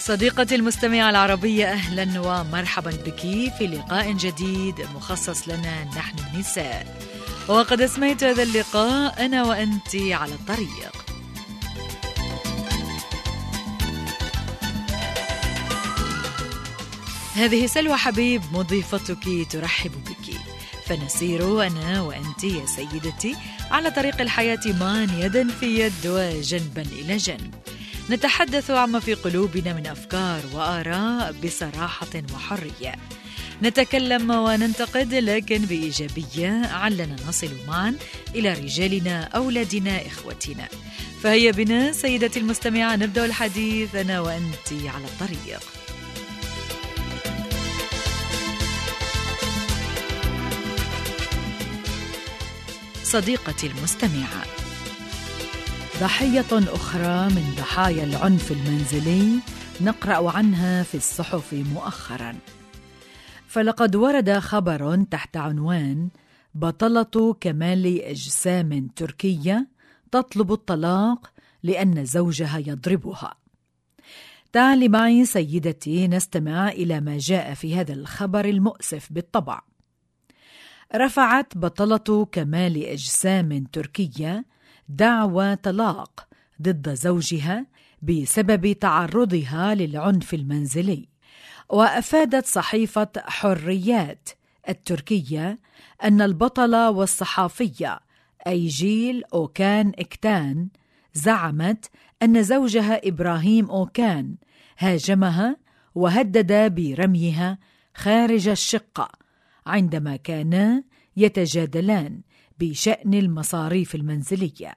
صديقتي المستمعة العربية، أهلا ومرحبا بك في لقاء جديد مخصص لنا نحن النساء. وقد أسميت هذا اللقاء أنا وأنت على الطريق. هذه سلوى حبيب مضيفتك ترحب بك، فنسير أنا وأنت يا سيدتي على طريق الحياة معا يدا في يد وجنبا إلى جنب، نتحدث عما في قلوبنا من أفكار وآراء بصراحة وحرية، نتكلم وننتقد لكن بإيجابية علنا نصل معا إلى رجالنا، أولادنا، إخوتنا. فهيا بنا سيدتي المستمعة نبدأ الحديث أنا وأنت على الطريق. صديقتي المستمعة، ضحية أخرى من ضحايا العنف المنزلي نقرأ عنها في الصحف مؤخراً، فلقد ورد خبر تحت عنوان: بطلة كمال أجسام تركية تطلب الطلاق لأن زوجها يضربها. تعالي معي سيدتي نستمع إلى ما جاء في هذا الخبر المؤسف بالطبع. رفعت بطلة كمال أجسام تركية دعوى طلاق ضد زوجها بسبب تعرضها للعنف المنزلي، وأفادت صحيفة حريات التركية أن البطلة والصحافية أيجيل أوكان إكتان زعمت أن زوجها إبراهيم أوكان هاجمها وهدد برميها خارج الشقة عندما كانا يتجادلان بشأن المصاريف المنزلية.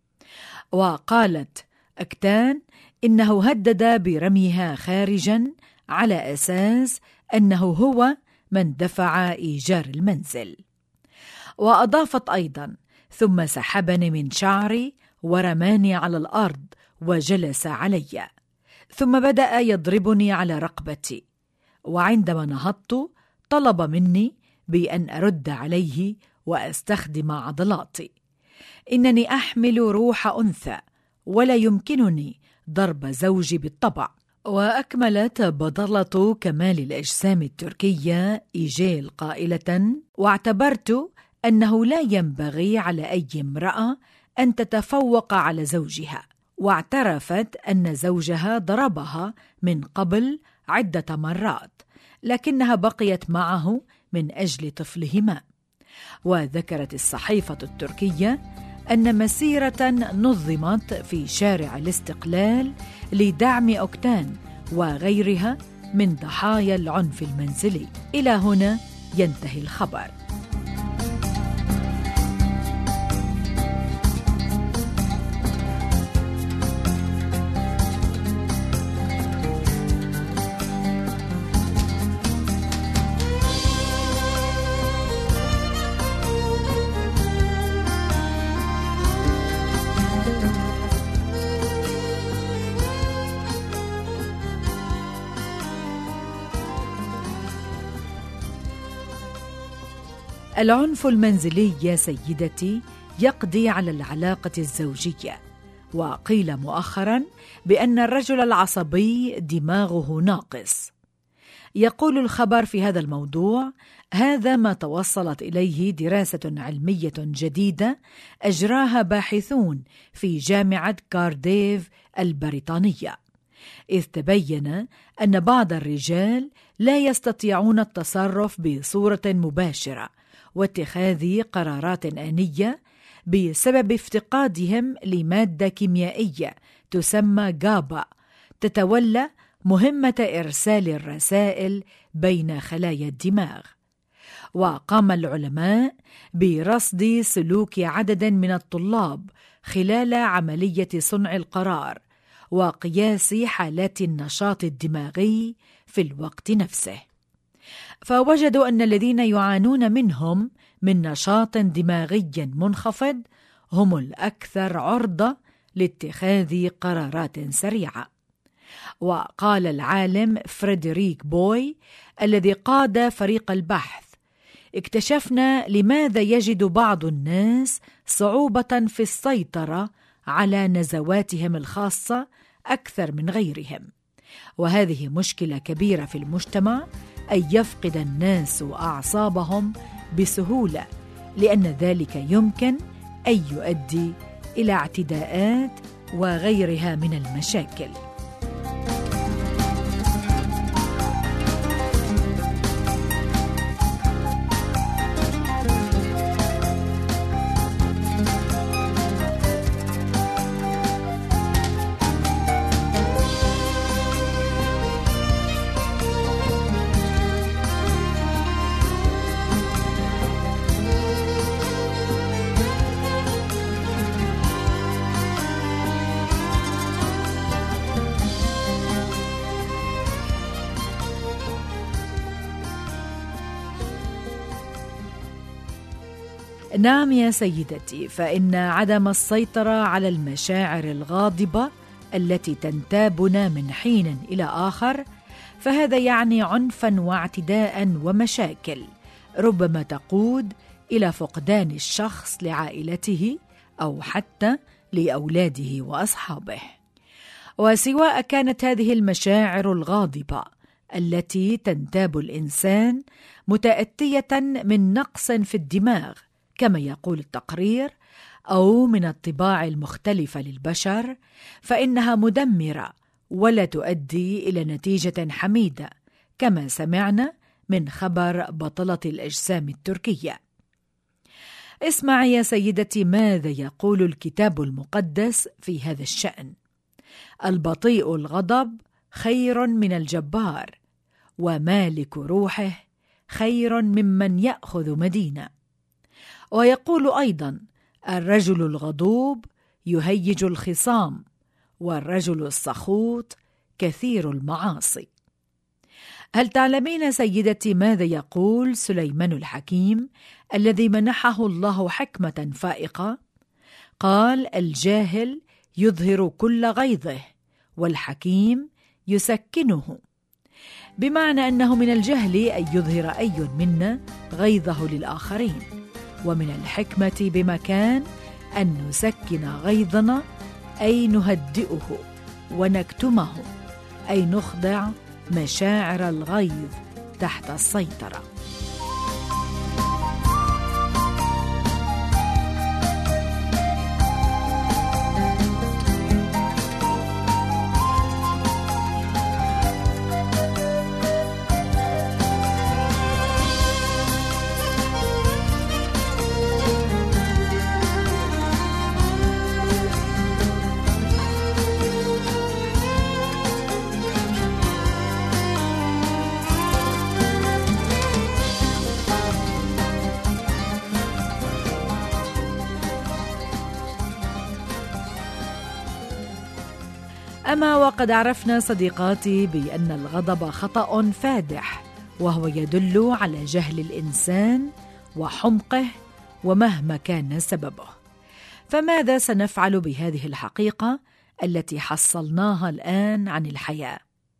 وقالت أكتان إنه هدد برميها خارجاً على أساس أنه هو من دفع إيجار المنزل. وأضافت أيضاً: ثم سحبني من شعري ورماني على الأرض وجلس علي، ثم بدأ يضربني على رقبتي، وعندما نهضت طلب مني بأن أرد عليه وأستخدم عضلاتي. إنني أحمل روح أنثى ولا يمكنني ضرب زوجي بالطبع. وأكملت بطلة كمال الأجسام التركية إيجيل قائلة: واعتبرت أنه لا ينبغي على أي امرأة أن تتفوق على زوجها. واعترفت أن زوجها ضربها من قبل عدة مرات، لكنها بقيت معه من أجل طفلهما. وذكرت الصحيفة التركية أن مسيرة نظمت في شارع الاستقلال لدعم أوكتان وغيرها من ضحايا العنف المنزلي. إلى هنا ينتهي الخبر. العنف المنزلي يا سيدتي يقضي على العلاقة الزوجية، وقيل مؤخرا بأن الرجل العصبي دماغه ناقص. يقول الخبر في هذا الموضوع: هذا ما توصلت إليه دراسة علمية جديدة أجراها باحثون في جامعة كارديف البريطانية، إذ تبين أن بعض الرجال لا يستطيعون التصرف بصورة مباشرة واتخاذ قرارات آنية بسبب افتقادهم لمادة كيميائية تسمى جابا، تتولى مهمة إرسال الرسائل بين خلايا الدماغ. وقام العلماء برصد سلوك عدد من الطلاب خلال عملية صنع القرار وقياس حالات النشاط الدماغي في الوقت نفسه، فوجدوا أن الذين يعانون منهم من نشاط دماغي منخفض هم الأكثر عرضة لاتخاذ قرارات سريعة. وقال العالم فريدريك بوي الذي قاد فريق البحث: اكتشفنا لماذا يجد بعض الناس صعوبة في السيطرة على نزواتهم الخاصة أكثر من غيرهم، وهذه مشكلة كبيرة في المجتمع، أن يفقد الناس أعصابهم بسهولة، لأن ذلك يمكن أن يؤدي إلى اعتداءات وغيرها من المشاكل. نعم يا سيدتي، فإن عدم السيطرة على المشاعر الغاضبة التي تنتابنا من حين إلى آخر، فهذا يعني عنفاً واعتداءً ومشاكل ربما تقود إلى فقدان الشخص لعائلته أو حتى لأولاده وأصحابه. وسواء كانت هذه المشاعر الغاضبة التي تنتاب الإنسان متأتية من نقص في الدماغ كما يقول التقرير، أو من الطباع المختلفة للبشر، فإنها مدمرة ولا تؤدي إلى نتيجة حميدة، كما سمعنا من خبر بطلة الأجسام التركية. اسمعي يا سيدتي ماذا يقول الكتاب المقدس في هذا الشأن: البطيء الغضب خير من الجبار، ومالك روحه خير ممن يأخذ مدينة. ويقول أيضا: الرجل الغضوب يهيج الخصام، والرجل السخوط كثير المعاصي. هل تعلمين سيدتي ماذا يقول سليمان الحكيم الذي منحه الله حكمة فائقة؟ قال: الجاهل يظهر كل غيظه، والحكيم يسكنه، بمعنى أنه من الجهل أن يظهر أي منا غيظه للآخرين، ومن الحكمة بمكان أن نسكن غيظنا، أي نهدئه، ونكتمه، أي نخضع مشاعر الغيظ تحت السيطرة. أما وقد عرفنا صديقاتي بأن الغضب خطأ فادح، وهو يدل على جهل الإنسان وحمقه ومهما كان سببه، فماذا سنفعل بهذه الحقيقة التي حصلناها الآن عن الحياة؟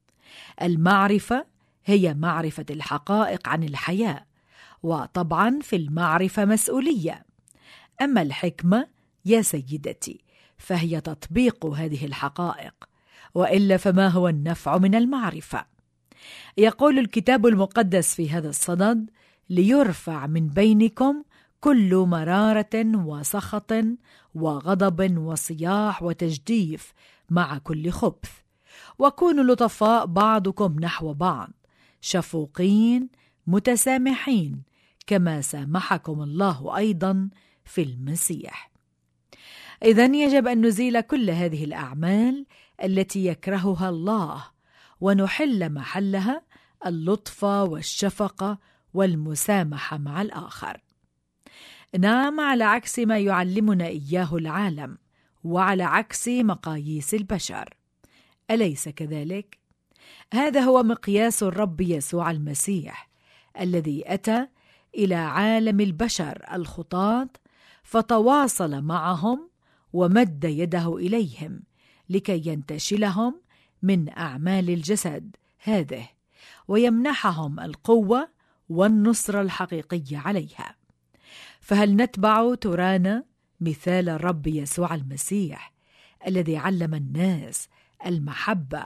المعرفة هي معرفة الحقائق عن الحياة، وطبعا في المعرفة مسؤولية. أما الحكمة يا سيدتي فهي تطبيق هذه الحقائق، وإلا فما هو النفع من المعرفة؟ يقول الكتاب المقدس في هذا الصدد: ليرفع من بينكم كل مرارة وسخط وغضب وصياح وتجديف مع كل خبث، وكونوا لطفاء بعضكم نحو بعض، شفوقين متسامحين، كما سامحكم الله أيضا في المسيح. إذن يجب أن نزيل كل هذه الأعمال التي يكرهها الله، ونحل محلها اللطف والشفقة والمسامحة مع الآخر. نعم، على عكس ما يعلمنا إياه العالم، وعلى عكس مقاييس البشر، أليس كذلك؟ هذا هو مقياس الرب يسوع المسيح الذي أتى إلى عالم البشر الخطاة، فتواصل معهم ومد يده إليهم لكي ينتشلهم من أعمال الجسد هذه، ويمنحهم القوة والنصر الحقيقي عليها. فهل نتبع ترانا مثال الرب يسوع المسيح الذي علم الناس المحبة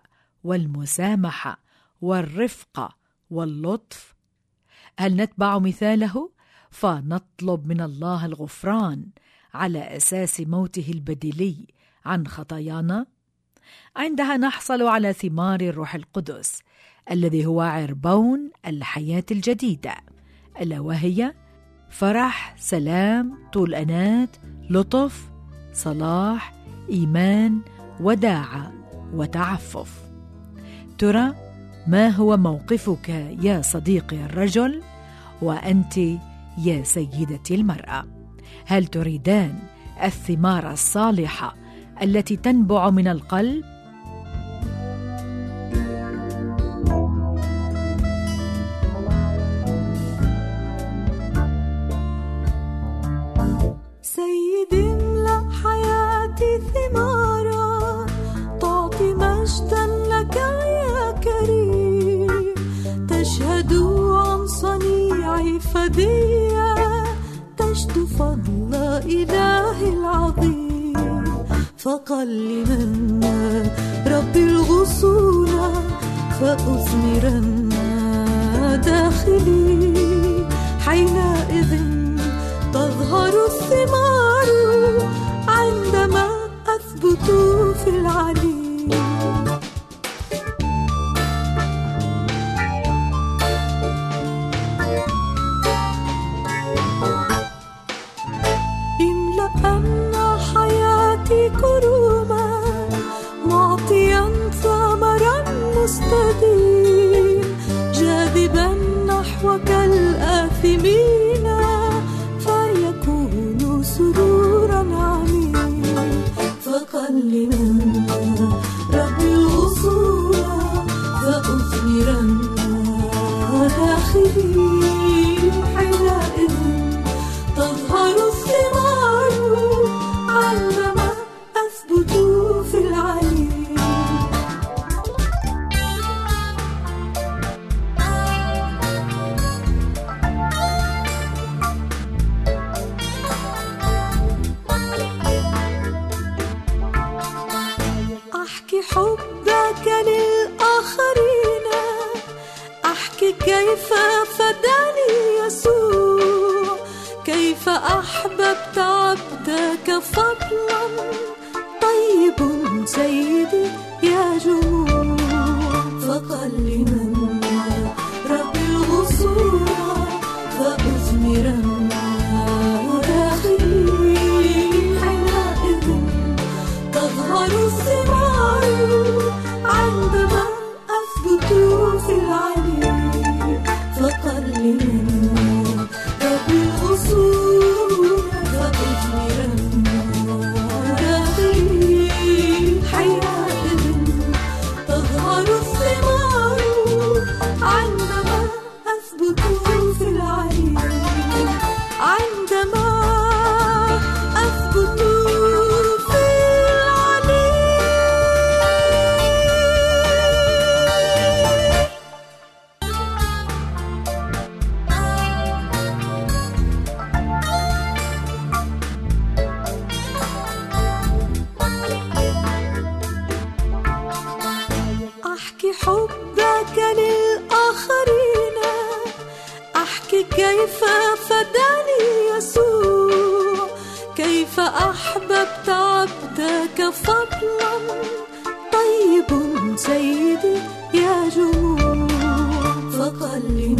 والمسامحة والرفقة واللطف؟ هل نتبع مثاله فنطلب من الله الغفران على أساس موته البديلي عن خطايانا؟ عندها نحصل على ثمار الروح القدس الذي هو عربون الحياة الجديدة، ألا وهي فرح، سلام، طول أنات، لطف، صلاح، إيمان، وداعة، وتعفف. ترى ما هو موقفك يا صديقي الرجل، وأنت يا سيدتي المرأة؟ هل تريدان الثمار الصالحة التي تنبع من القلب؟ سيدي املأ حياتي ثمارا، تعطي مجدا لك يا كريم، تشهد عن صنيعي فدية، تجد فضل إله العظيم. فقلمن ربي الغصون، فأثمرن داخلي، حينئذ تظهر الثمار عندما أثبت في العلي. املأن حياتي كروما، معطيا ثمرا مستديم، جاذبا نحوك الآثمين، فيكون سرورا عميم. فقلمن ربي الغصون، فأثمرن داخلي، حينئذ تظهر الثمار عندما أثبت في العلي. أحكي حبك للآخرين، أحكي كيف فداني يسوع، كيف أحببت عبدك فضلا، طيب سيدي يا جموع. فقلمن ربي الغصون، فأثمرن داخلي، حينئذ تظهر الثمار عندما أثبت في العلي. فقلمن ربي الغصون، فأثمرن داخلي، حينئذ تظهر الثمار عندما أثبت في العلي. عندما أثبت في العلي. أحكي حبك للآخرين، أحكي كيف فداني يسوع، كيف أحببت عبدك فضلا، طيب سيدي يا جموع. فقلمن